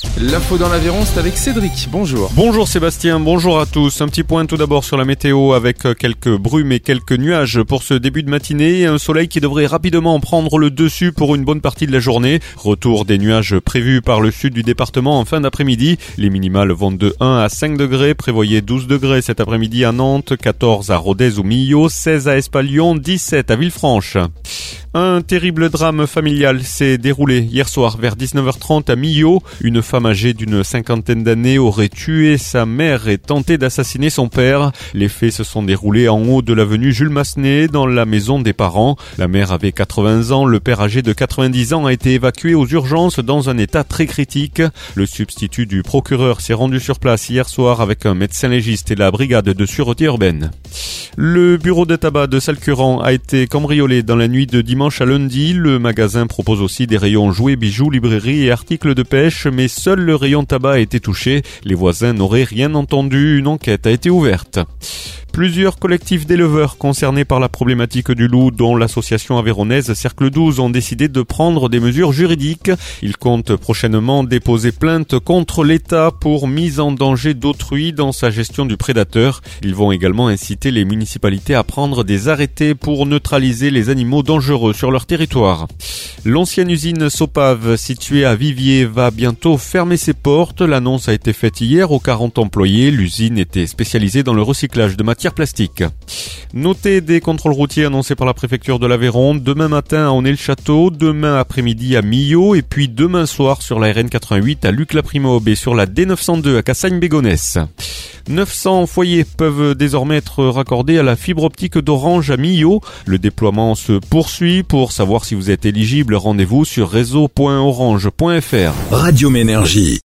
L'info dans l'Aveyron, c'est avec Cédric. Bonjour. Bonjour Sébastien, bonjour à tous. Un petit point tout d'abord sur la météo avec quelques brumes et quelques nuages pour ce début de matinée. Un soleil qui devrait rapidement prendre le dessus pour une bonne partie de la journée. Retour des nuages prévus par le sud du département en fin d'après-midi. Les minimales vont de 1 à 5 degrés. Prévoyez 12 degrés cet après-midi à Nantes, 14 à Rodez ou Millau, 16 à Espalion, 17 à Villefranche. Un terrible drame familial s'est déroulé hier soir vers 19h30 à Millau. Une femme âgée d'une cinquantaine d'années aurait tué sa mère et tenté d'assassiner son père. Les faits se sont déroulés en haut de l'avenue Jules Massenet, dans la maison des parents. La mère avait 80 ans, le père âgé de 90 ans a été évacué aux urgences dans un état très critique. Le substitut du procureur s'est rendu sur place hier soir avec un médecin légiste et la brigade de sûreté urbaine. Le bureau de tabac de Salcuran a été cambriolé dans la nuit de dimanche à lundi. Le magasin propose aussi des rayons jouets, bijoux, librairies et articles de pêche, mais seul le rayon tabac a été touché. Les voisins n'auraient rien entendu. Une enquête a été ouverte. Plusieurs collectifs d'éleveurs concernés par la problématique du loup, dont l'association aveyronnaise Cercle 12, ont décidé de prendre des mesures juridiques. Ils comptent prochainement déposer plainte contre l'État pour mise en danger d'autrui dans sa gestion du prédateur. Ils vont également inciter les municipalités à prendre des arrêtés pour neutraliser les animaux dangereux sur leur territoire. L'ancienne usine Sopave, située à Viviers, va bientôt fermer ses portes. L'annonce a été faite hier aux 40 employés. L'usine était spécialisée dans le recyclage de matières plastiques. Notez des contrôles routiers annoncés par la préfecture de l'Aveyron. Demain matin à Onet-le-Château, demain après-midi à Millau et puis demain soir sur la RN 88 à Luc-la-Primaube et sur la D902 à Cassagne-Bégonesse. 900 foyers peuvent désormais être raccordés à la fibre optique d'Orange à Millau. Le déploiement se poursuit. Pour savoir si vous êtes éligible, rendez-vous sur réseau.orange.fr. Radio Ménergie.